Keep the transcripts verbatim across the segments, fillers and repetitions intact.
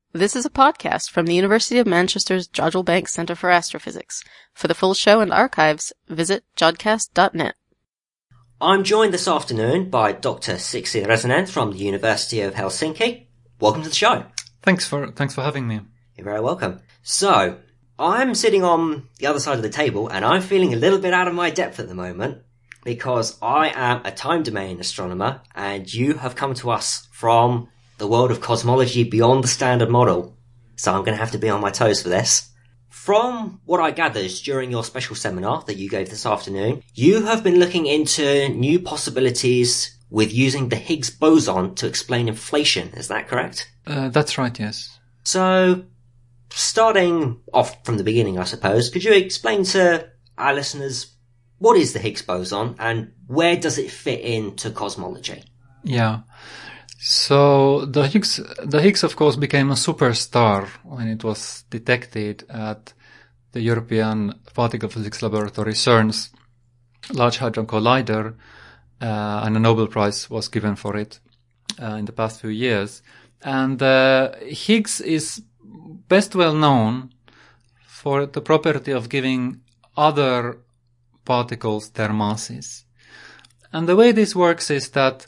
This is a podcast from the University of Manchester's Jodrell Bank Centre for Astrophysics. For the full show and archives, visit jodcast dot net. I'm joined this afternoon by Doctor Sixi Resonent from the University of Helsinki. Welcome to the show. Thanks for thanks for having me. You're very welcome. So, I'm sitting on the other side of the table and I'm feeling a little bit out of my depth at the moment because I am a time domain astronomer and you have come to us from the world of cosmology beyond the standard model. So I'm going to have to be on my toes for this. From what I gathered during your special seminar that you gave this afternoon, you have been looking into new possibilities with using the Higgs boson to explain inflation. Is that correct? Uh, that's right, yes. So, starting off from the beginning, I suppose, could you explain to our listeners what is the Higgs boson and where does it fit into cosmology? Yeah. So the Higgs, the Higgs, of course, became a superstar when it was detected at the European Particle Physics Laboratory CERN's Large Hadron Collider, uh, and a Nobel Prize was given for it uh, in the past few years. And uh, Higgs is best well known for the property of giving other particles their masses. And the way this works is that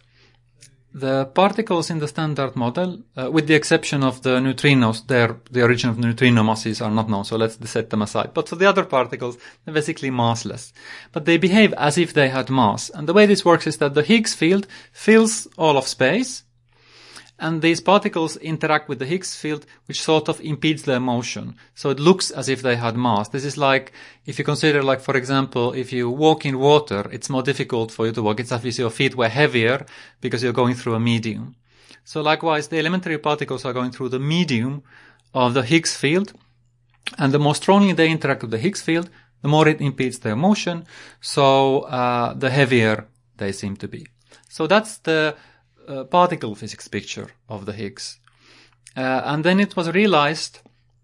the particles in the standard model, uh, with the exception of the neutrinos, their, the origin of the neutrino masses are not known, so let's set them aside. But for the other particles, they're basically massless. But they behave as if they had mass. And the way this works is that the Higgs field fills all of space, and these particles interact with the Higgs field, which sort of impedes their motion. So it looks as if they had mass. This is like, if you consider, like, for example, if you walk in water, it's more difficult for you to walk. It's as if your feet were heavier because you're going through a medium. So likewise, the elementary particles are going through the medium of the Higgs field. And the more strongly they interact with the Higgs field, the more it impedes their motion. So, uh, the heavier they seem to be. So that's the Uh, particle physics picture of the Higgs. Uh, and then it was realized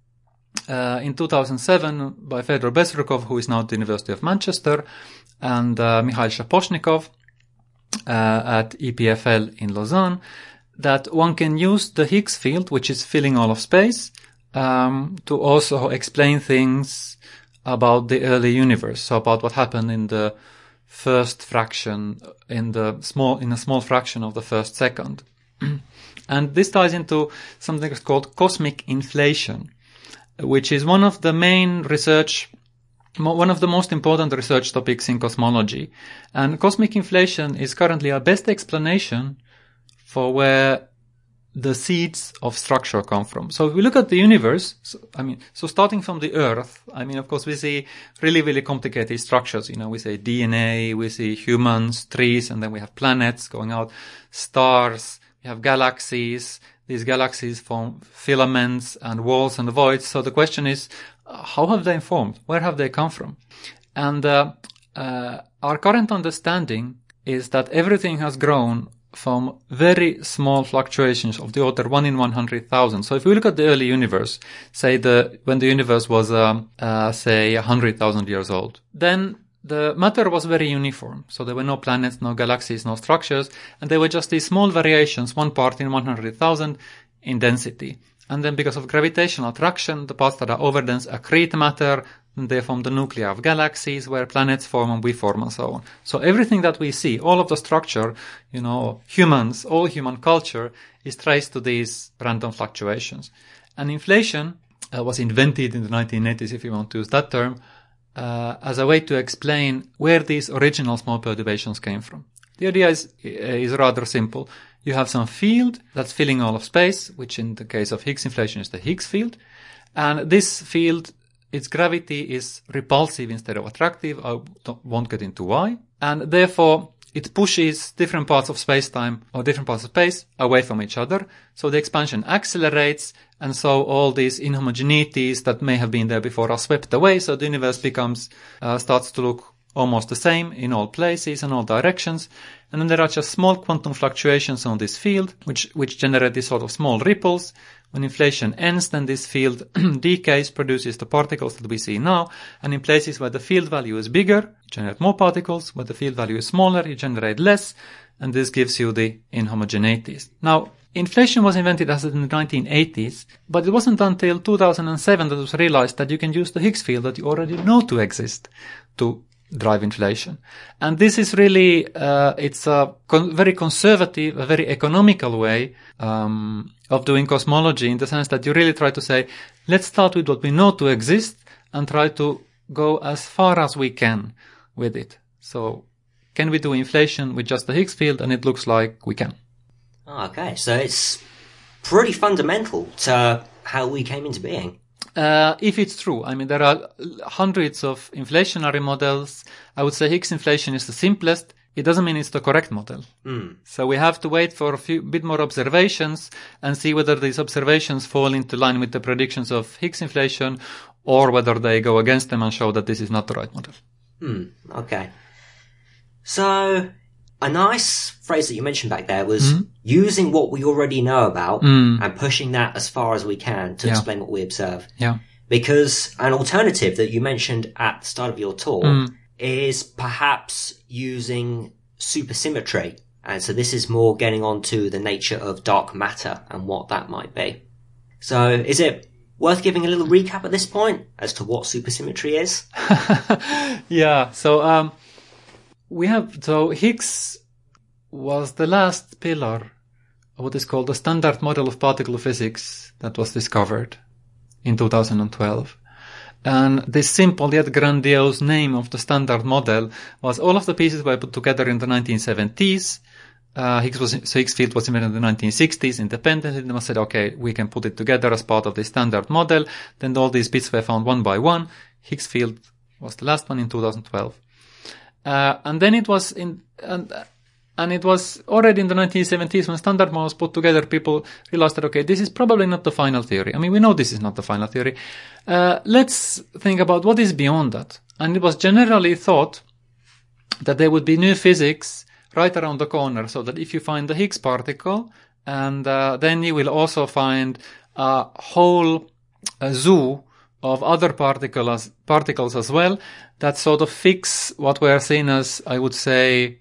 uh, in two thousand seven by Fedor Bezrukov, who is now at the University of Manchester, and uh, Mikhail Shaposhnikov uh, at E P F L in Lausanne, that one can use the Higgs field, which is filling all of space, um, to also explain things about the early universe, so about what happened in the first fraction, in the small, in a small fraction of the first second. And this ties into something that's called cosmic inflation, which is one of the main research, one of the most important research topics in cosmology. And cosmic inflation is currently our best explanation for where the seeds of structure come from. So if we look at the universe, so, I mean, so starting from the Earth, I mean, of course, we see really, really complicated structures. You know, we see D N A, we see humans, trees, and then we have planets going out, stars, we have galaxies. These galaxies form filaments and walls and voids. So the question is, how have they formed? Where have they come from? And uh, uh, our current understanding is that everything has grown from very small fluctuations of the order one in one hundred thousand. So if we look at the early universe, say the when the universe was, um, uh, say, one hundred thousand years old, then the matter was very uniform. So there were no planets, no galaxies, no structures, and there were just these small variations, one part in one hundred thousand in density. And then because of gravitational attraction, the parts that are overdense accrete matter, and they form the nuclei of galaxies where planets form and we form and so on. So everything that we see, all of the structure, you know, humans, all human culture is traced to these random fluctuations. And inflation uh, was invented in the nineteen eighties, if you want to use that term, uh, as a way to explain where these original small perturbations came from. The idea is, is rather simple. You have some field that's filling all of space, which in the case of Higgs inflation is the Higgs field. And this field, its gravity is repulsive instead of attractive. I won't get into why. And therefore, it pushes different parts of space-time or different parts of space away from each other. So the expansion accelerates, and so all these inhomogeneities that may have been there before are swept away. So the universe becomes, uh, starts to look almost the same in all places and all directions. And then there are just small quantum fluctuations on this field, which, which generate these sort of small ripples. When inflation ends, then this field decays, produces the particles that we see now. And in places where the field value is bigger, you generate more particles. Where the field value is smaller, you generate less. And this gives you the inhomogeneities. Now, inflation was invented as in the nineteen eighties, but it wasn't until two thousand seven that it was realized that you can use the Higgs field that you already know to exist to drive inflation. And this is really, uh, it's a con- very conservative, a very economical way um, of doing cosmology, in the sense that you really try to say, let's start with what we know to exist and try to go as far as we can with it. So can we do inflation with just the Higgs field? And it looks like we can. Okay, so it's pretty fundamental to how we came into being. Uh, if it's true. I mean, there are hundreds of inflationary models. I would say Higgs inflation is the simplest. It doesn't mean it's the correct model. Mm. So we have to wait for a few bit more observations and see whether these observations fall into line with the predictions of Higgs inflation, or whether they go against them and show that this is not the right model. Hmm, okay. So, a nice phrase that you mentioned back there was mm-hmm. using what we already know about mm. and pushing that as far as we can to yeah. explain what we observe. Yeah. Because an alternative that you mentioned at the start of your talk mm. is perhaps using supersymmetry. And so this is more getting on to the nature of dark matter and what that might be. So is it worth giving a little recap at this point as to what supersymmetry is? yeah. So, um, we have, so Higgs was the last pillar of what is called the Standard Model of Particle Physics that was discovered in two thousand twelve. And this simple yet grandiose name of the Standard Model was all of the pieces were put together in the nineteen seventies. Uh, Higgs was, so Higgs field was invented in the nineteen sixties independently. They said, okay, we can put it together as part of the Standard Model. Then all these bits were found one by one. Higgs field was the last one in two thousand twelve. Uh, and then it was in, and, and it was already in the nineteen seventies when Standard Model was put together, people realized that, okay, this is probably not the final theory. I mean, we know this is not the final theory. Uh, let's think about what is beyond that. And it was generally thought that there would be new physics right around the corner, so that if you find the Higgs particle, and uh, then you will also find a whole a zoo of other particles, particles as well, that sort of fix what we are seeing as, I would say,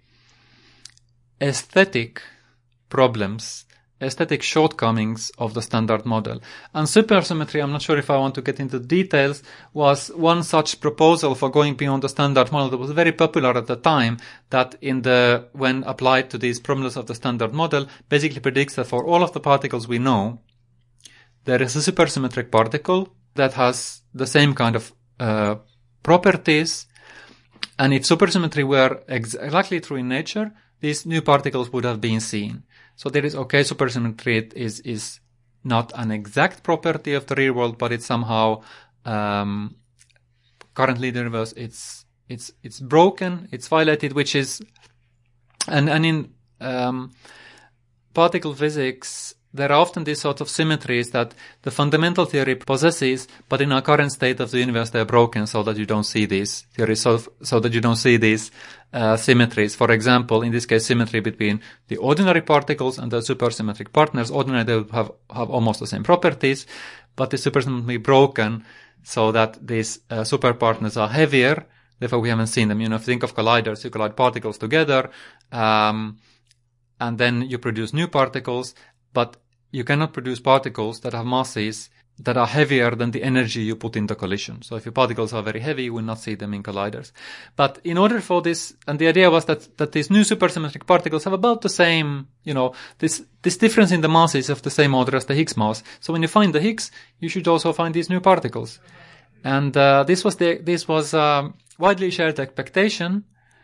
aesthetic problems, aesthetic shortcomings of the Standard Model. And supersymmetry, I'm not sure if I want to get into details, was one such proposal for going beyond the Standard Model that was very popular at the time, that in the, when applied to these problems of the Standard Model, basically predicts that for all of the particles we know, there is a supersymmetric particle that has the same kind of uh, properties. And if supersymmetry were ex- exactly true in nature, these new particles would have been seen. So there is, okay, supersymmetry is, is not an exact property of the real world, but it's somehow, um, currently in the universe, it's, it's, it's broken, it's violated, which is, and, and in, um, particle physics, there are often these sort of symmetries that the fundamental theory possesses, but in our current state of the universe, they're broken so that you don't see these theories, so, so that you don't see these uh, symmetries. For example, in this case, symmetry between the ordinary particles and the supersymmetric partners. Ordinary, they would have, have almost the same properties, but the supersymmetry may be broken so that these uh, super partners are heavier. Therefore, we haven't seen them. You know, if you think of colliders, you collide particles together, um, and then you produce new particles, but you cannot produce particles that have masses that are heavier than the energy you put in the collision. So if your particles are very heavy, you will not see them in colliders. But in order for this, and the idea was that, that these new supersymmetric particles have about the same, you know, this, this difference in the masses of the same order as the Higgs mass. So when you find the Higgs, you should also find these new particles. And, uh, this was the, this was, um, widely shared expectation.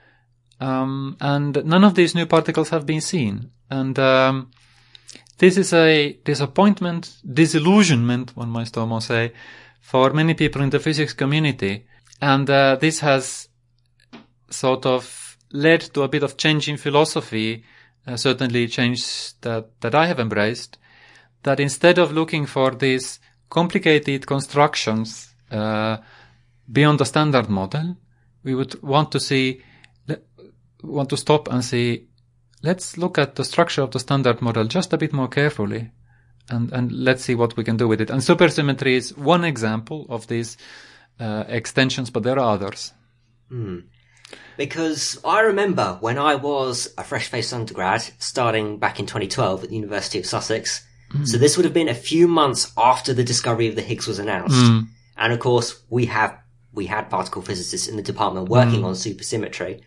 Um, and none of these new particles have been seen. And, um, this is a disappointment, disillusionment, one might almost say, for many people in the physics community. And uh, this has sort of led to a bit of change in philosophy, uh, certainly change that, that I have embraced, that instead of looking for these complicated constructions uh, beyond the Standard Model, we would want to see, want to stop and see, let's look at the structure of the Standard Model just a bit more carefully, and, and let's see what we can do with it. And supersymmetry is one example of these uh, extensions, but there are others. Hmm. Because I remember when I was a fresh-faced undergrad, starting back in twenty twelve at the University of Sussex. Mm. So this would have been a few months after the discovery of the Higgs was announced. Mm. And of course, we have we had particle physicists in the department working mm. on supersymmetry.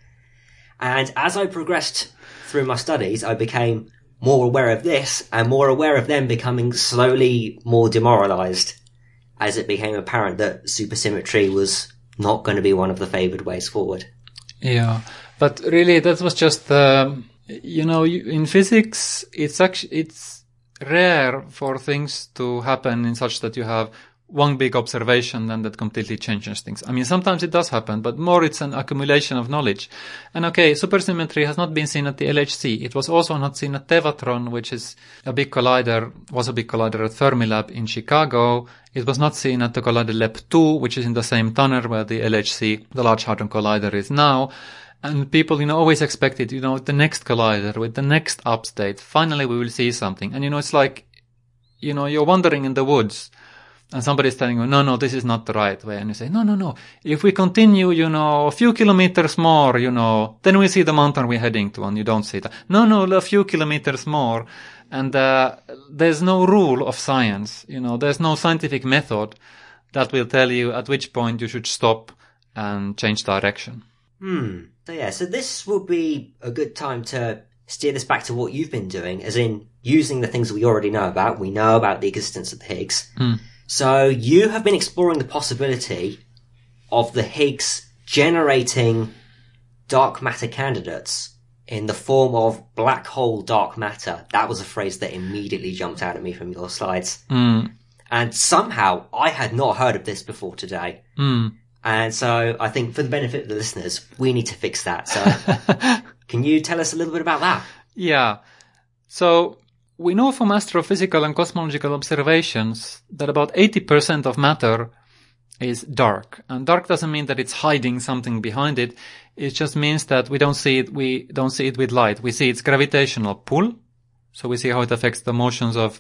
And as I progressed through my studies, I became more aware of this and more aware of them becoming slowly more demoralized as it became apparent that supersymmetry was not going to be one of the favored ways forward. Yeah, but really that was just, uh, you know, in physics, it's actually, it's rare for things to happen in such that you have one big observation and that completely changes things. I mean, sometimes it does happen, but more it's an accumulation of knowledge. And okay, supersymmetry has not been seen at the L H C. It was also not seen at Tevatron, which is a big collider, was a big collider at Fermilab in Chicago. It was not seen at the Collider Lab two, which is in the same tunnel where the L H C, the Large Hadron Collider, is now. And people, you know, always expected, you know, the next collider with the next upstate, finally we will see something. And, you know, it's like, you know, you're wandering in the woods and somebody's telling you, no, no, this is not the right way. And you say, no, no, no. If we continue, you know, a few kilometers more, you know, then we see the mountain we're heading to, and you don't see that. No, no, a few kilometers more. And, uh, there's no rule of science. You know, there's no scientific method that will tell you at which point you should stop and change direction. Hmm. So yeah, so this would be a good time to steer this back to what you've been doing, as in using the things that we already know about. We know about the existence of the Higgs. Hmm. So you have been exploring the possibility of the Higgs generating dark matter candidates in the form of black hole dark matter. That was a phrase that immediately jumped out at me from your slides. Mm. And somehow I had not heard of this before today. Mm. And so I think for the benefit of the listeners, we need to fix that. So can you tell us a little bit about that? Yeah. So we know from astrophysical and cosmological observations that about eighty percent of matter is dark. And dark doesn't mean that it's hiding something behind it. It just means that we don't see it, we don't see it with light. We see its gravitational pull. So we see how it affects the motions of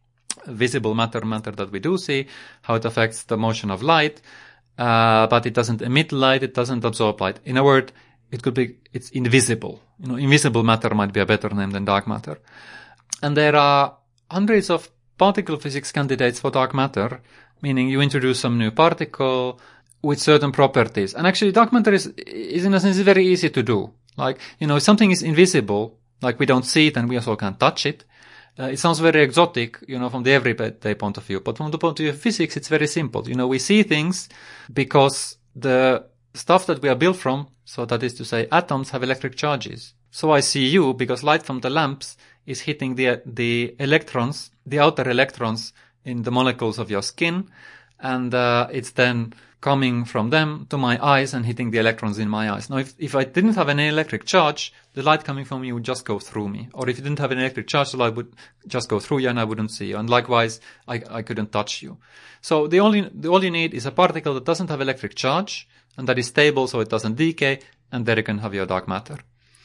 visible matter, matter that we do see, how it affects the motion of light. Uh, but it doesn't emit light, it doesn't absorb light. In a word, it could be, it's invisible. You know, invisible matter might be a better name than dark matter. And there are hundreds of particle physics candidates for dark matter, meaning you introduce some new particle with certain properties. And actually dark matter is, is in a sense very easy to do. Like, you know, if something is invisible, like we don't see it and we also can't touch it, uh, it sounds very exotic, you know, from the everyday point of view. But from the point of view of physics, it's very simple. You know, we see things because the stuff that we are built from, so that is to say atoms, have electric charges. So I see you because light from the lamps is hitting the the electrons, the outer electrons in the molecules of your skin, and uh, it's then coming from them to my eyes and hitting the electrons in my eyes. Now, if, if I didn't have any electric charge, the light coming from you would just go through me. Or if you didn't have an electric charge, the light would just go through you and I wouldn't see you. And likewise, I, I couldn't touch you. So the only, the all you need is a particle that doesn't have electric charge and that is stable so it doesn't decay, and there you can have your dark matter.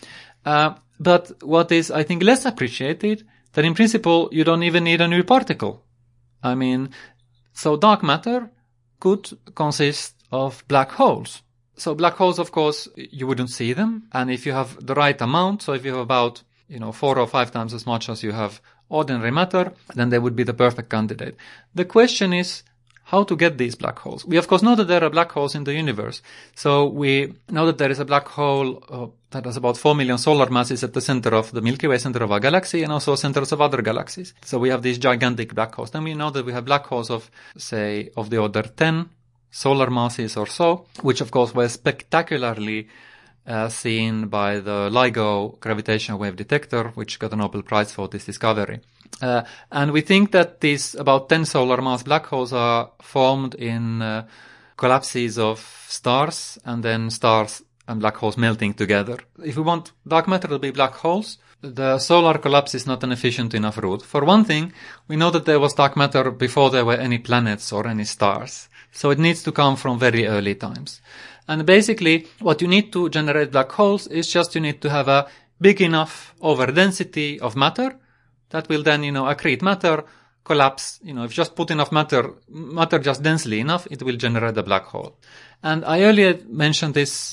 Uh, but what is, I think, less appreciated, that in principle, you don't even need a new particle. I mean, so dark matter could consist of black holes. So black holes, of course, you wouldn't see them. And if you have the right amount, so if you have about, you know, four or five times as much as you have ordinary matter, then they would be the perfect candidate. The question is how to get these black holes. We, of course, know that there are black holes in the universe. So we know that there is a black hole uh, that has about four million solar masses at the center of the Milky Way, center of our galaxy, and also centers of other galaxies. So we have these gigantic black holes. Then we know that we have black holes of, say, of the order ten solar masses or so, which, of course, were spectacularly uh, seen by the LIGO gravitational wave detector, which got a Nobel Prize for this discovery. Uh, and we think that these about ten solar mass black holes are formed in uh, collapses of stars, and then stars and black holes melting together. If we want dark matter to be black holes, the solar collapse is not an efficient enough route. For one thing, we know that there was dark matter before there were any planets or any stars. So it needs to come from very early times. And basically, what you need to generate black holes is just you need to have a big enough overdensity of matter that will then, you know, accrete matter, collapse. You know, if you just put enough matter, matter just densely enough, it will generate a black hole. And I earlier mentioned this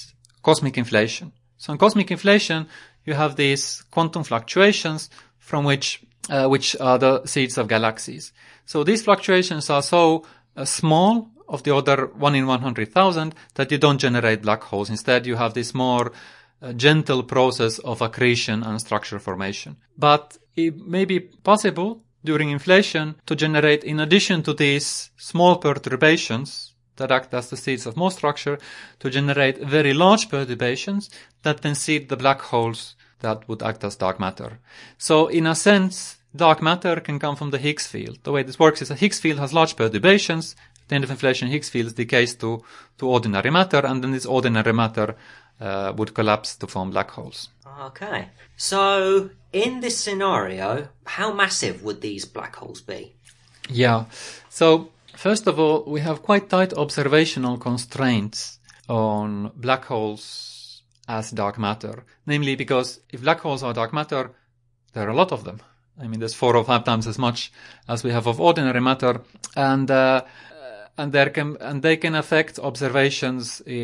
cosmic inflation. So in cosmic inflation, you have these quantum fluctuations from which, uh, which are the seeds of galaxies. So these fluctuations are so uh, small, of the order one in one hundred thousand, that you don't generate black holes. Instead, you have this more uh, gentle process of accretion and structure formation. But it may be possible during inflation to generate, in addition to these small perturbations that act as the seeds of more structure, to generate very large perturbations that then seed the black holes that would act as dark matter. So in a sense, dark matter can come from the Higgs field. The way this works is a Higgs field has large perturbations. At the end of inflation, Higgs field decays to, to ordinary matter, and then this ordinary matter uh, would collapse to form black holes. Okay. So, in this scenario, how massive would these black holes be? Yeah. So, first of all, we have quite tight observational constraints on black holes as dark matter. Namely, because if black holes are dark matter, there are a lot of them. I mean, there's four or five times as much as we have of ordinary matter, and uh, and there can and they can affect observations uh,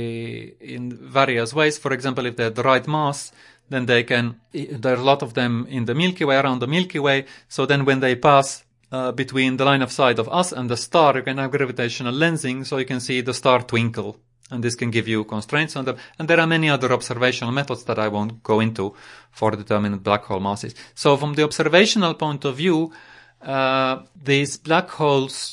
in various ways. For example, if they're the right mass, then they can. There are a lot of them in the Milky Way, around the Milky Way. So then, when they pass uh, between the line of sight of us and the star, you can have gravitational lensing, so you can see the star twinkle. And this can give you constraints on them. And there are many other observational methods that I won't go into for determining black hole masses. So from the observational point of view, uh, these black holes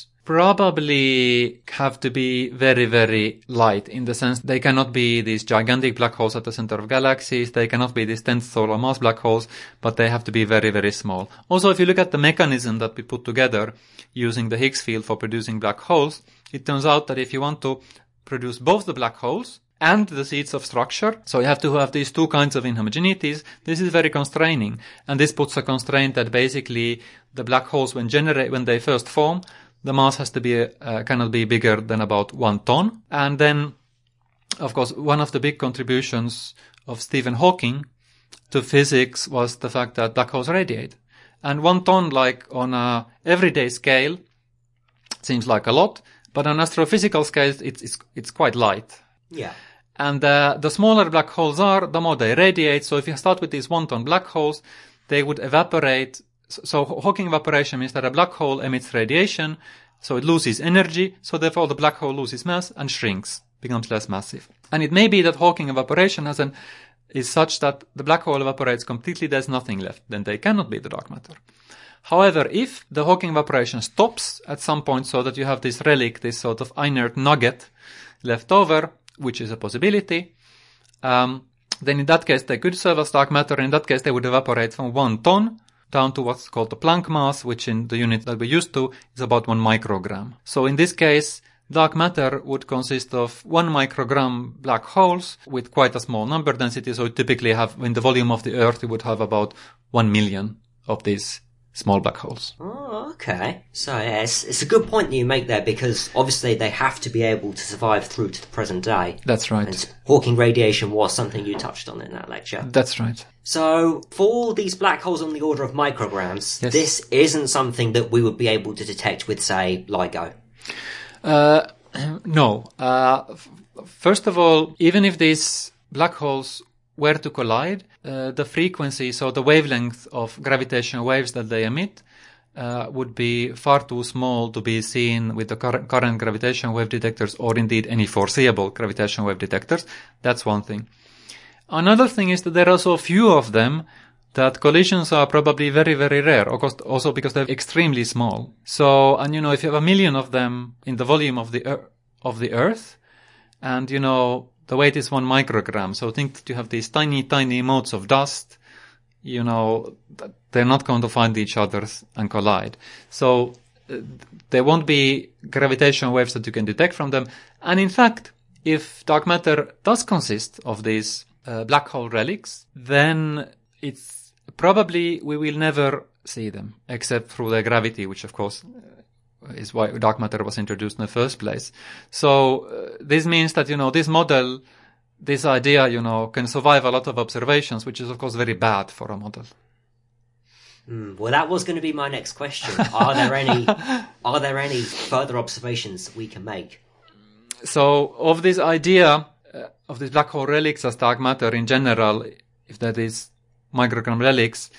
probably have to be very, very light, in the sense they cannot be these gigantic black holes at the center of galaxies. They cannot be these tenth solar mass black holes, but they have to be very, very small. Also, if you look at the mechanism that we put together using the Higgs field for producing black holes, it turns out that if you want to produce both the black holes and the seeds of structure, so you have to have these two kinds of inhomogeneities, this is very constraining. And this puts a constraint that basically the black holes, when generate, when they first form, the mass has to be, uh, cannot be bigger than about one ton. And then, of course, one of the big contributions of Stephen Hawking to physics was the fact that black holes radiate. And one ton, like on a everyday scale, seems like a lot, but on astrophysical scales, it's, it's, it's quite light. Yeah. And uh, the smaller black holes are, the more they radiate. So if you start with these one-ton black holes, they would evaporate. So Hawking evaporation means that a black hole emits radiation, so it loses energy, so therefore the black hole loses mass and shrinks, becomes less massive. And it may be that Hawking evaporation has an, is such that the black hole evaporates completely, there's nothing left. Then they cannot be the dark matter. However, if the Hawking evaporation stops at some point so that you have this relic, this sort of inert nugget left over, which is a possibility, um, then in that case they could serve as dark matter. In that case they would evaporate from one ton down to what's called the Planck mass, which in the unit that we're used to is about one microgram. So in this case, dark matter would consist of one microgram black holes with quite a small number density. So typically have, in the volume of the Earth, you would have about one million of these small black holes. Oh, okay. So yeah, it's, it's a good point that you make there, because obviously they have to be able to survive through to the present day. That's right. And Hawking radiation was something you touched on in that lecture. That's right. So for these black holes on the order of micrograms, Yes. this isn't something that we would be able to detect with, say, LIGO. Uh, no. Uh, f- first of all, even if these black holes were to collide, uh, the frequency, so the wavelength of gravitational waves that they emit, uh, would be far too small to be seen with the cur- current gravitational wave detectors, or indeed any foreseeable gravitational wave detectors. That's one thing. Another thing is that there are so few of them that collisions are probably very, very rare, also because they're extremely small. So, and you know, if you have a million of them in the volume of the ear- of the Earth, and you know, the weight is one microgram, so think that you have these tiny, tiny motes of dust, you know, they're not going to find each other and collide. So, uh, there won't be gravitational waves that you can detect from them. And in fact, if dark matter does consist of these uh, black hole relics, then it's probably we will never see them, except through their gravity, which of course is why dark matter was introduced in the first place. So uh, this means that, you know, this model, this idea, you know, can survive a lot of observations, which is of course very bad for a model. Mm, well, that was going to be my next question. Are there any, are there any further observations we can make? So of this idea, uh, of these black hole relics as dark matter in general, if that is microgram relics,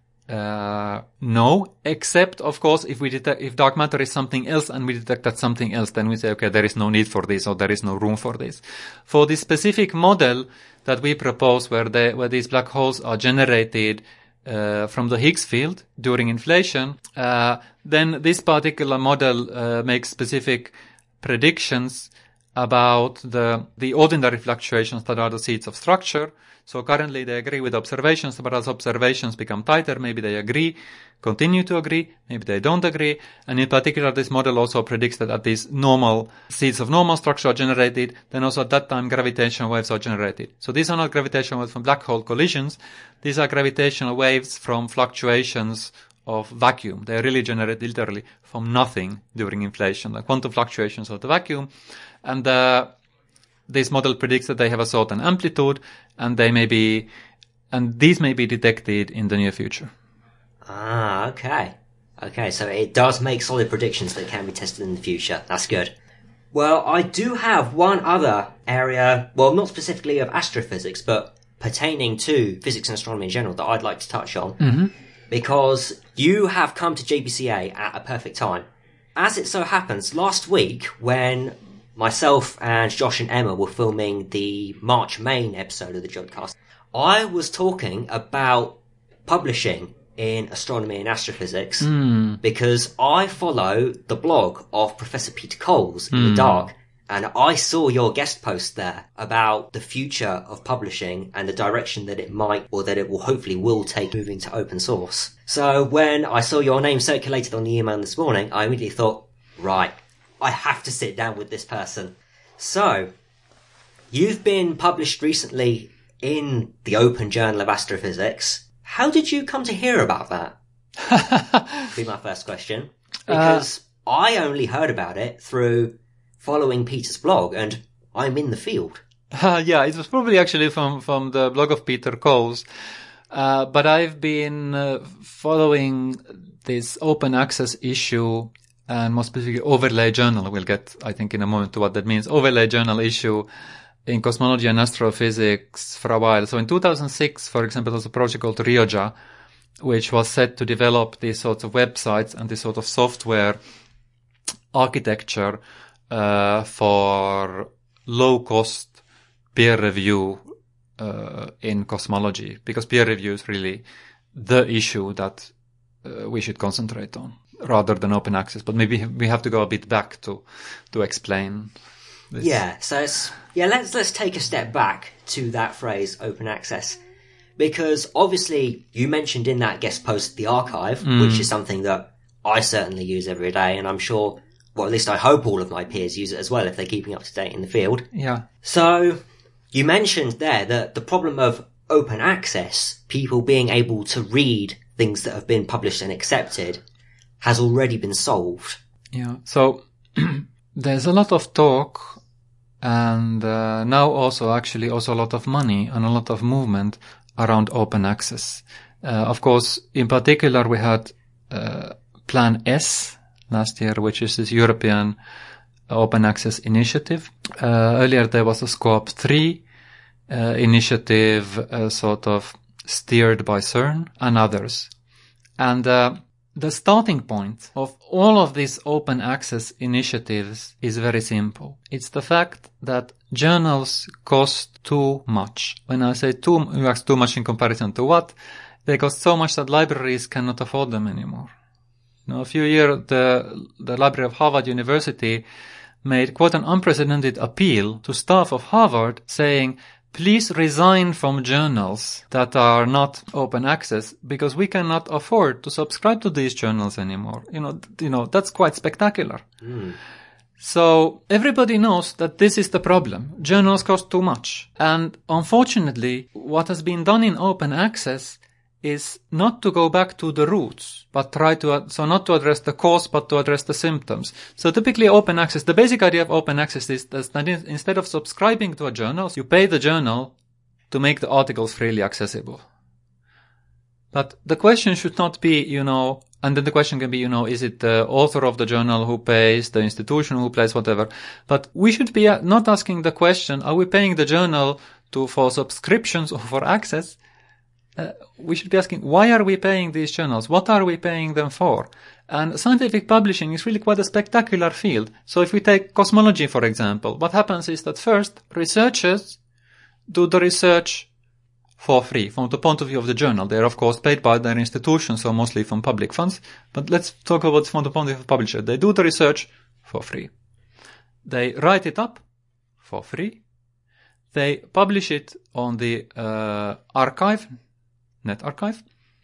uh, no, except of course if we detect, if dark matter is something else and we detect that something else, then we say, okay, there is no need for this or there is no room for this. For this specific model that we propose where they, where these black holes are generated Uh, from the Higgs field during inflation, uh, then this particular model uh, makes specific predictions about the the ordinary fluctuations that are the seeds of structure. So currently they agree with observations, but as observations become tighter, maybe they agree, continue to agree, maybe they don't agree. And in particular, this model also predicts that at these normal seeds of normal structure are generated, then also at that time gravitational waves are generated. So these are not gravitational waves from black hole collisions. These are gravitational waves from fluctuations of vacuum. They are really generated literally from nothing during inflation, the quantum fluctuations of the vacuum. And uh, this model predicts that they have a certain amplitude, and they may be, and these may be detected in the near future. Ah, okay. Okay, so it does make solid predictions that can be tested in the future. That's good. Well, I do have one other area, well, not specifically of astrophysics, but pertaining to physics and astronomy in general that I'd like to touch on. Mm-hmm. Because you have come to J B C A at a perfect time. As it so happens, last week, when myself and Josh and Emma were filming the March main episode of the Jodcast, I was talking about publishing in astronomy and astrophysics Mm. because I follow the blog of Professor Peter Coles in Mm. the Dark, and I saw your guest post there about the future of publishing and the direction that it might, or that it will hopefully will take moving to open source. So when I saw your name circulated on the email this morning, I immediately thought, right, I have to sit down with this person. So, you've been published recently in the Open Journal of Astrophysics. How did you come to hear about that? Would be my first question. Because uh, I only heard about it through following Peter's blog, and I'm in the field. Uh, yeah, it was probably actually from, from the blog of Peter Coles. Uh, but I've been uh, following this open access issue, and more specifically overlay journal. We'll get, I think, in a moment to what that means. Overlay journal issue in cosmology and astrophysics for a while. So in two thousand six, for example, there was a project called Rioja, which was set to develop these sorts of websites and this sort of software architecture uh, for low-cost peer review uh, in cosmology, because peer review is really the issue that uh, we should concentrate on, rather than open access. But maybe we have to go a bit back to to explain this. Yeah, so it's, yeah, let's let's take a step back to that phrase, open access. Because obviously you mentioned in that guest post the archive, mm. which is something that I certainly use every day, and I'm sure, well, at least I hope all of my peers use it as well if they're keeping up to date in the field. Yeah. So you mentioned there that the problem of open access, people being able to read things that have been published and accepted, has already been solved. Yeah. So there's a lot of talk, and uh, now also actually also a lot of money and a lot of movement around open access. Uh, of course, in particular, we had uh, Plan S last year, which is this European Open Access Initiative. Uh, earlier there was a Scope three uh, initiative, uh, sort of steered by CERN and others. And uh, the starting point of all of these open access initiatives is very simple. It's the fact that journals cost too much. When I say too, you ask too much in comparison to what? They cost so much that libraries cannot afford them anymore. Now, a few years, the, the library of Harvard University made quite an unprecedented appeal to staff of Harvard saying, please resign from journals that are not open access because we cannot afford to subscribe to these journals anymore. You know, you know, that's quite spectacular. Mm. So everybody knows that this is the problem. Journals cost too much. And unfortunately, what has been done in open access is not to go back to the roots, but try to, so not to address the cause, but to address the symptoms. So typically open access, the basic idea of open access is that instead of subscribing to a journal, you pay the journal to make the articles freely accessible. But the question should not be, you know, And then the question can be, you know, is it the author of the journal who pays, the institution who pays, whatever. But we should be not asking the question, are we paying the journal to for subscriptions or for access? Uh, we should be asking, why are we paying these journals? What are we paying them for? And scientific publishing is really quite a spectacular field. So if we take cosmology, for example, what happens is that first, researchers do the research for free from the point of view of the journal. They are, of course, paid by their institutions, so mostly from public funds. But let's talk about from the point of view of the publisher. They do the research for free. They write it up for free. They publish it on the uh, archive, net archive.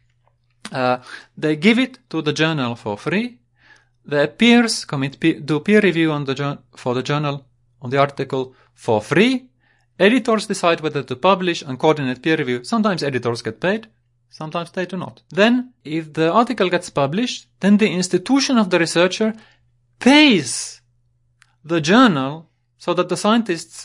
Uh, they give it to the journal for free. The peers commit pe- do peer review on the jo- for the journal on the article for free. Editors decide whether to publish and coordinate peer review. Sometimes editors get paid, sometimes they do not. Then, if the article gets published, then the institution of the researcher pays the journal so that the scientists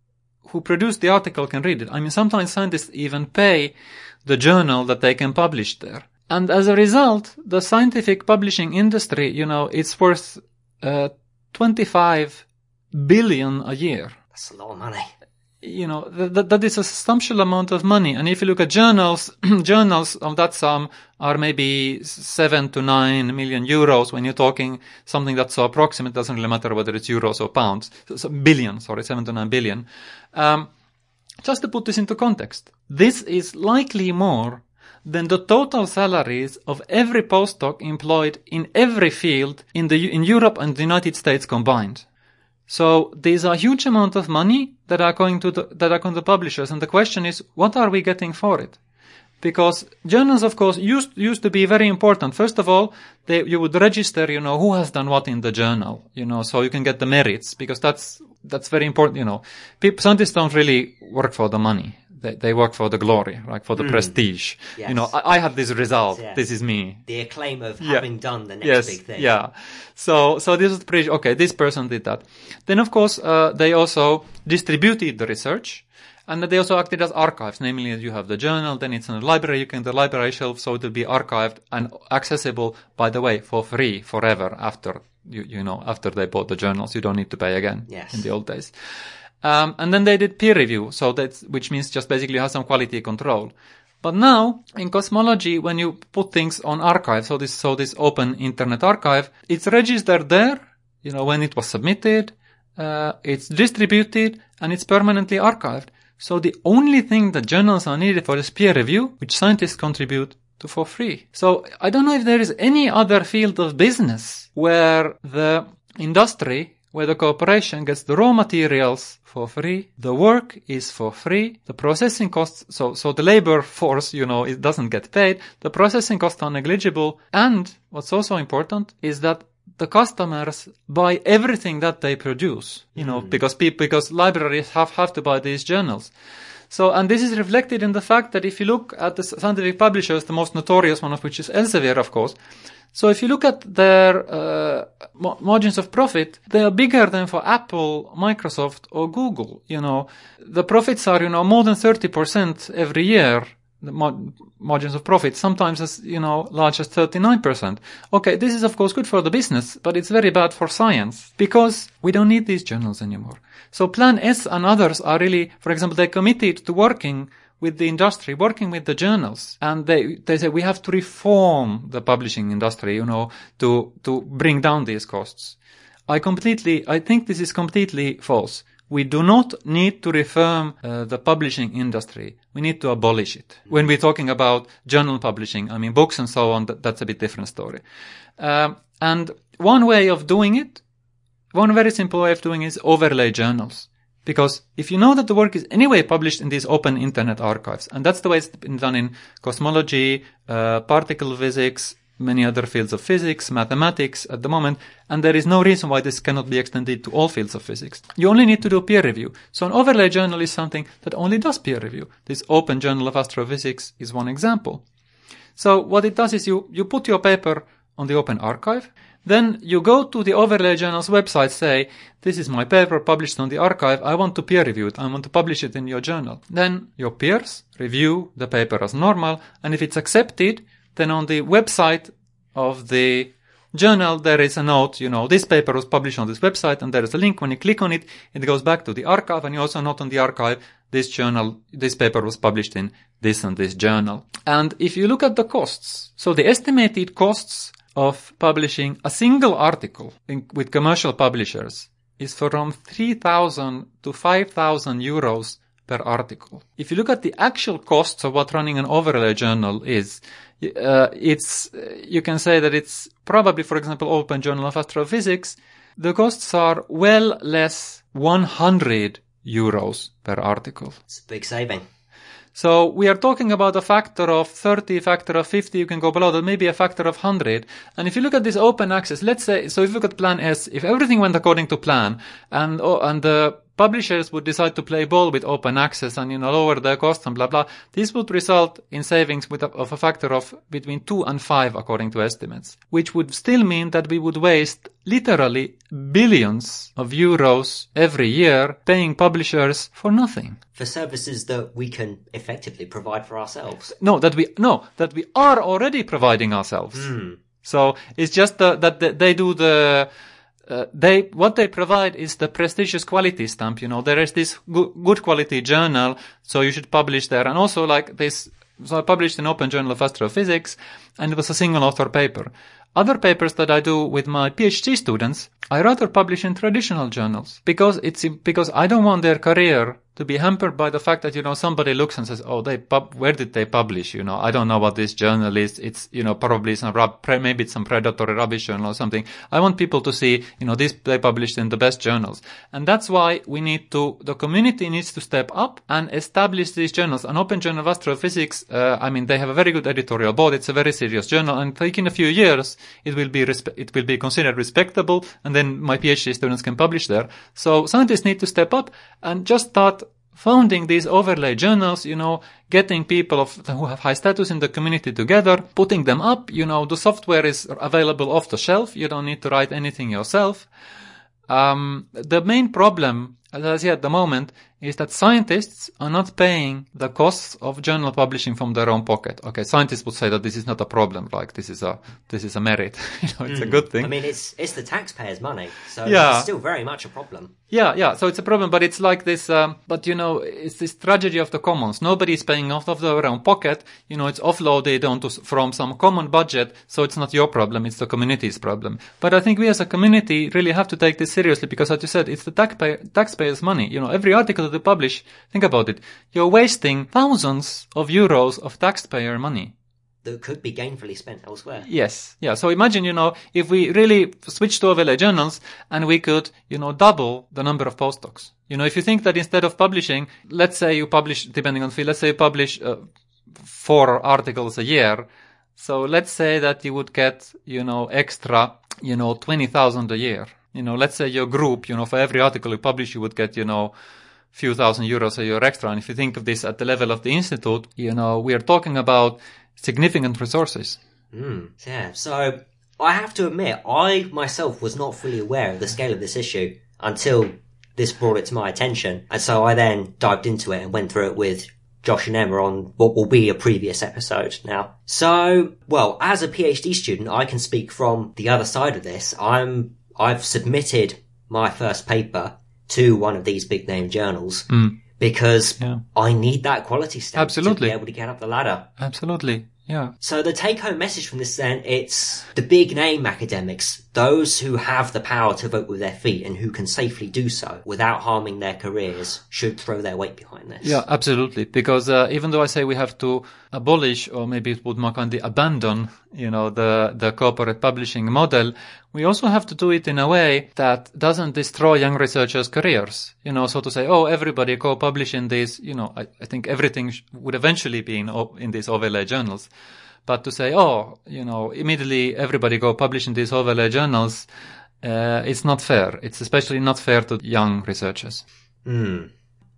who produce the article can read it. I mean, sometimes scientists even pay the journal that they can publish there. And as a result, the scientific publishing industry, you know, it's worth uh, twenty-five billion a year. That's a lot of money. You know, th- th- that is a substantial amount of money. And if you look at journals, journals of that sum are maybe seven to nine million euros. When you're talking something that's so approximate, it doesn't really matter whether it's euros or pounds. So, so billion, sorry, seven to nine billion. Um, just to put this into context, this is likely more than the total salaries of every postdoc employed in every field in the in Europe and the United States combined. So there's a huge amount of money that are going to the, that are going to publishers, and the question is, what are we getting for it? Because journals, of course, used used to be very important. First of all, they, you would register, you know, who has done what in the journal, you know, so you can get the merits, because that's that's very important. You know, people, scientists don't really work for the money. They, they work for the glory, like for the mm. prestige. Yes. You know, I, I have this result. Yes. This is me. The acclaim of yeah. having done the next yes. big thing. Yeah. So, so this is pretty, okay, this person did that. Then, of course, uh, they also distributed the research, and they also acted as archives. Namely, you have the journal, then it's in a library, you can the library shelf, so it will be archived and accessible, by the way, for free forever after, you, you know, after they bought the journals. You don't need to pay again. Yes. In the old days. Um, and then they did peer review, so that's, which means just basically you have some quality control. But now, in cosmology, when you put things on archive, so this, so this open internet archive, it's registered there, you know, when it was submitted, uh, it's distributed, and it's permanently archived. So the only thing that journals are needed for is peer review, which scientists contribute to for free. So I don't know if there is any other field of business where the industry, where the corporation gets the raw materials for free, the work is for free, the processing costs, so, so the labor force, you know, it doesn't get paid, the processing costs are negligible, and what's also important is that the customers buy everything that they produce, you know, mm. because people, because libraries have, have to buy these journals. So, and this is reflected in the fact that if you look at the scientific publishers, the most notorious one of which is Elsevier, of course. So if you look at their uh, ma- margins of profit, they are bigger than for Apple, Microsoft, or Google. You know, the profits are, you know, more than thirty percent every year. The mar- margins of profit, sometimes as, you know, large as thirty-nine percent. Okay, this is of course good for the business, but it's very bad for science, because we don't need these journals anymore. So Plan S and others are really, for example, they committed to working with the industry, working with the journals. And they, they say we have to reform the publishing industry, you know, to, to bring down these costs. I completely, I think this is completely false. We do not need to reform uh, the publishing industry. We need to abolish it. When we're talking about journal publishing, I mean books and so on, that, that's a bit different story. Um, and one way of doing it, one very simple way of doing it is overlay journals. Because if you know that the work is anyway published in these open internet archives, and that's the way it's been done in cosmology, uh, particle physics, many other fields of physics, mathematics at the moment, and there is no reason why this cannot be extended to all fields of physics. You only need to do peer review. So an overlay journal is something that only does peer review. This Open Journal of Astrophysics is one example. So what it does is you, you put your paper on the open archive, then you go to the overlay journal's website, say, this is my paper published on the archive, I want to peer review it, I want to publish it in your journal. Then your peers review the paper as normal, and if it's accepted, then on the website of the journal, there is a note, you know, this paper was published on this website, and there is a link. When you click on it, it goes back to the archive, and you also note on the archive, this journal, this paper was published in this and this journal. And if you look at the costs, so the estimated costs of publishing a single article in, with commercial publishers is from three thousand to five thousand euros per article. If you look at the actual costs of what running an overlay journal is, uh, it's, you can say that it's probably, for example, Open Journal of Astrophysics, the costs are well less one hundred euros per article. It's a big saving. So we are talking about a factor of thirty, factor of fifty, you can go below that, maybe a factor of one hundred. And if you look at this open access, let's say, so if you look at Plan S, if everything went according to plan, and oh, and the publishers would decide to play ball with open access and, you know, lower their costs and blah, blah, this would result in savings with a, of a factor of between two and five, according to estimates, which would still mean that we would waste literally billions of euros every year paying publishers for nothing. For services that we can effectively provide for ourselves. No, that we, no, that we are already providing ourselves. Mm. So it's just the, that the, they do the, Uh, they, what they provide is the prestigious quality stamp, you know, there is this go- good quality journal, so you should publish there. And also like this, so I published an Open Journal of Astrophysics, and it was a single author paper. Other papers that I do with my PhD students, I rather publish in traditional journals, because it's, because I don't want their career to be hampered by the fact that, you know, somebody looks and says, oh, they pub- where did they publish? You know, I don't know what this journal is. It's, you know, probably some rub- pre- maybe it's some predatory rubbish journal or something. I want people to see, you know, this, they published in the best journals. And that's why we need to, the community needs to step up and establish these journals. An Open Journal of Astrophysics, uh, I mean, they have a very good editorial board. It's a very serious journal, and like in a few years, it will be, respe- it will be considered respectable, and then my PhD students can publish there. So scientists need to step up and just start founding these overlay journals, you know, getting people of, who have high status in the community together, putting them up, you know, the software is available off the shelf, you don't need to write anything yourself. Um, the main problem, as I see at the moment, is that scientists are not paying the costs of journal publishing from their own pocket. Okay, scientists would say that this is not a problem, like this is a this is a merit. you know, it's mm. a good thing. I mean, it's it's the taxpayers' money, so yeah. it's still very much a problem. Yeah, yeah. So it's a problem, but it's like this. Um, but you know, it's this tragedy of the commons. Nobody is paying off of their own pocket. You know, it's offloaded onto from some common budget. So it's not your problem; it's the community's problem. But I think we as a community really have to take this seriously, because, as you said, it's the taxpayer, taxpayers' money. You know, every article that they publish, think about it. You're wasting thousands of euros of taxpayer money that could be gainfully spent elsewhere. Yes. Yeah. So imagine, you know, if we really switched to overlay journals and we could, you know, double the number of postdocs. You know, if you think that instead of publishing, let's say you publish, depending on field, let's say you publish uh, four articles a year. So let's say that you would get, you know, extra, you know, twenty thousand a year. You know, let's say your group, you know, for every article you publish, you would get, you know, few thousand euros a year extra. And if you think of this at the level of the institute, you know, we are talking about significant resources. Mm, yeah. So I have to admit, I myself was not fully aware of the scale of this issue until this brought it to my attention. And so I then dived into it and went through it with Josh and Emma on what will be a previous episode now. So, well, as a PhD student, I can speak from the other side of this. I'm, I've submitted my first paper to one of these big name journals mm. because yeah. I need that quality stamp Absolutely. to be able to get up the ladder. Absolutely. Yeah. So the take-home message from this then, it's the big name academics, those who have the power to vote with their feet and who can safely do so without harming their careers, should throw their weight behind this. Yeah, absolutely. Because uh, even though I say we have to abolish, or maybe it would more kind of abandon, you know, the, the corporate publishing model, we also have to do it in a way that doesn't destroy young researchers' careers. You know, so to say, oh, everybody go publish in these, you know, I, I think everything sh- would eventually be in, in these overlay journals. But to say, oh, you know, immediately everybody go publish in these overlay journals, uh, it's not fair. It's especially not fair to young researchers. Hmm.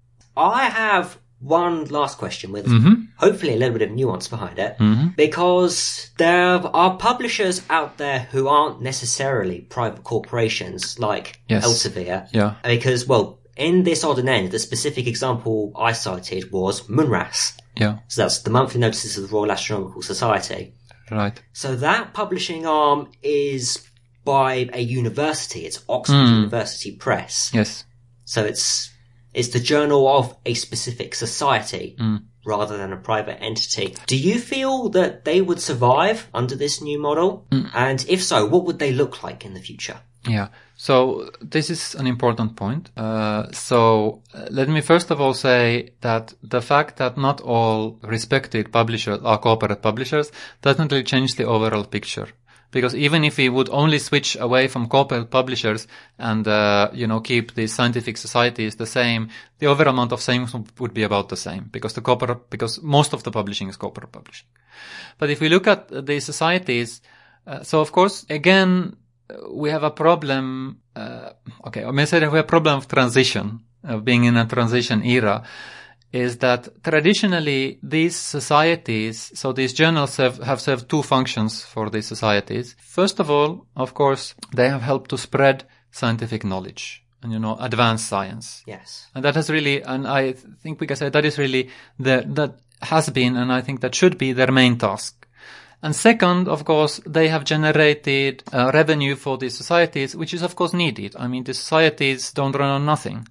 I have one last question with mm-hmm. hopefully a little bit of nuance behind it, mm-hmm. because there are publishers out there who aren't necessarily private corporations like yes. Elsevier. Yeah. Because, well, in this odd and end, the specific example I cited was MUNRAS. Yeah. So that's the monthly notices of the Royal Astronomical Society. Right. So that publishing arm is by a university. It's Oxford Mm. University Press. Yes. So it's it's the journal of a specific society Mm. rather than a private entity. Do you feel that they would survive under this new model? Mm. And if so, what would they look like in the future? Yeah. So this is an important point. Uh, so uh, let me first of all say that the fact that not all respected publishers are corporate publishers doesn't really change the overall picture. Because even if we would only switch away from corporate publishers and, uh, you know, keep the scientific societies the same, the overall amount of savings would be about the same because the corporate, because most of the publishing is corporate publishing. But if we look at the societies, uh, so of course, again, we have a problem, uh, okay, I may say that we have a problem of transition, of being in a transition era, is that traditionally these societies, so these journals have, have served two functions for these societies. First of all, of course, they have helped to spread scientific knowledge and, you know, advance science. Yes. And that has really, and I think we can say that is really the, that has been, and I think that should be their main task. And second, of course, they have generated uh, revenue for these societies, which is of course needed. I mean, the societies don't run on nothing.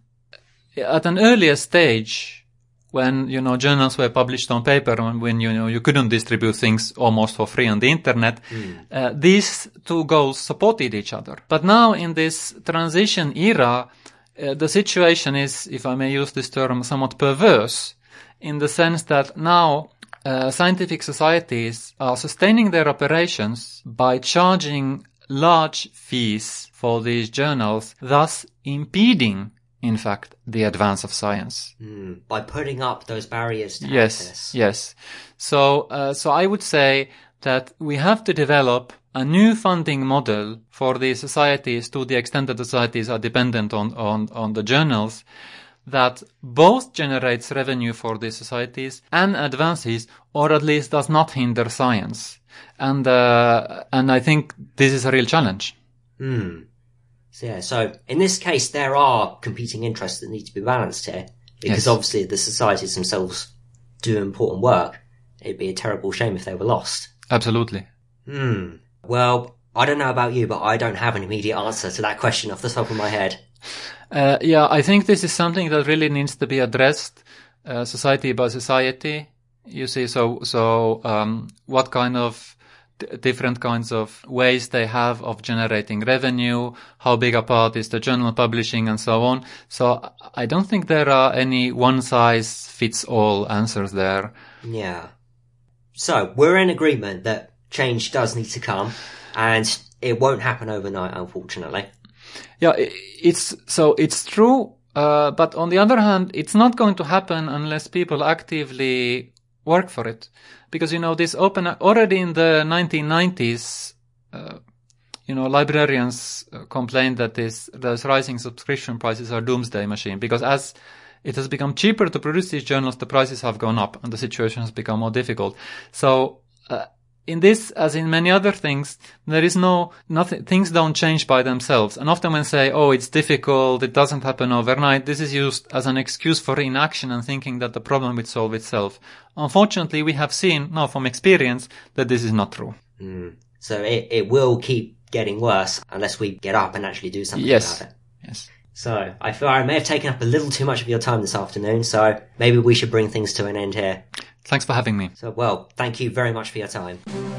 At an earlier stage, when, you know, journals were published on paper and when, you know, you couldn't distribute things almost for free on the internet, mm. uh, these two goals supported each other. But now in this transition era, uh, the situation is, if I may use this term, somewhat perverse in the sense that now Uh, scientific societies are sustaining their operations by charging large fees for these journals, thus impeding, in fact, the advance of science. Mm, by putting up those barriers to yes, access. Yes, So, uh, so I would say that we have to develop a new funding model for the societies to the extent that the societies are dependent on, on, on the journals, that both generates revenue for the societies and advances, or at least does not hinder science. And, uh, and I think this is a real challenge. Hmm. So yeah, so in this case, there are competing interests that need to be balanced here, because Yes. obviously the societies themselves do important work. It'd be a terrible shame if they were lost. Absolutely. Hmm. Well, I don't know about you, but I don't have an immediate answer to that question off the top of my head. Uh, yeah, I think this is something that really needs to be addressed, uh, society by society. You see, so, so, um, what kind of d- different kinds of ways they have of generating revenue, how big a part is the journal publishing and so on. So I don't think there are any one size fits all answers there. Yeah. So we're in agreement that change does need to come, and it won't happen overnight, unfortunately. Yeah, it's, so it's true, uh, but on the other hand, it's not going to happen unless people actively work for it. Because, you know, this open, already in the nineteen nineties, uh, you know, librarians complained that this, those rising subscription prices are doomsday machine, because as it has become cheaper to produce these journals, the prices have gone up and the situation has become more difficult. So, uh, in this, as in many other things, there is no, nothing, things don't change by themselves. And often when say, oh, it's difficult, it doesn't happen overnight, this is used as an excuse for inaction and thinking that the problem will solve itself. Unfortunately, we have seen, now from experience, that this is not true. Mm. So it, it will keep getting worse unless we get up and actually do something Yes. about it. Yes. So I feel I may have taken up a little too much of your time this afternoon, so maybe we should bring things to an end here. Thanks for having me. So, well, thank you very much for your time.